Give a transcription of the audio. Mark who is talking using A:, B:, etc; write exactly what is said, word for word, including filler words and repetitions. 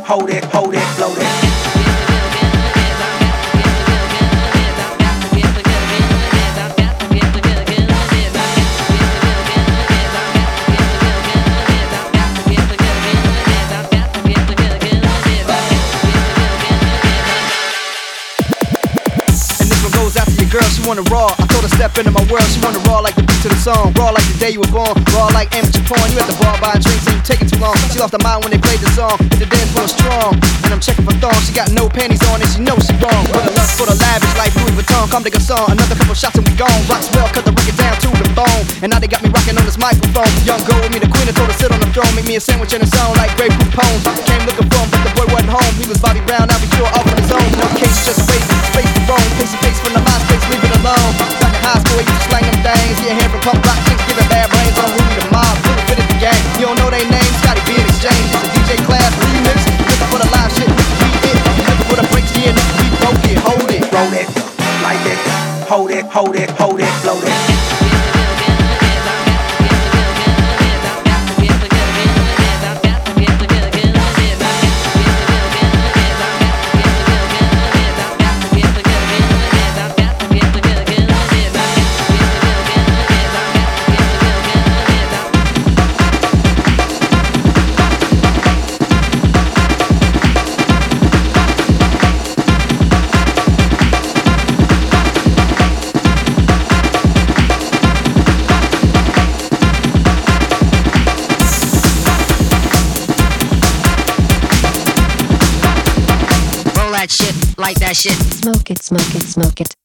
A: hold it, hold it, float it.
B: Girl, she wanna raw. I told her step into my world. She wanna raw like the beat to the song. Raw like the day you were born. Raw like amateur porn. You at the bar buying drinks and you taking too long. She lost her mind when they played the song. Hit the dance floor strong. And I'm checking for thongs. She got no panties on and she knows she wrong. With a lust for the lavish like Louis Vuitton. Come take a song. Another couple shots and we gone. Rocks well, cut the record down to the bone. And now they got me rocking on this microphone. Young girl with me, the queen, and told her sit on the throne. Make me a sandwich and a song like grapefruit pones. Came looking for him, but the boy wasn't home. He was Bobby Brown out before off on his own. No case, just space, space to roam. Pace to pace from the mind space, leave it alone. Back in high school, you slang them things. Yeah, hair from punk rock chicks, giving bad brains on Rudy the Mob. Fully fitted the gang. You don't know they names, Scotty B in exchange. It's a D J class remix. Looking for the live shit, we it. Looking for the breaks, yeah, nigga, we broke it. Hold it,
A: roll it, like it, hold it, hold it, hold it, float it.
C: That shit, like that shit.
D: Smoke it, smoke it, smoke it.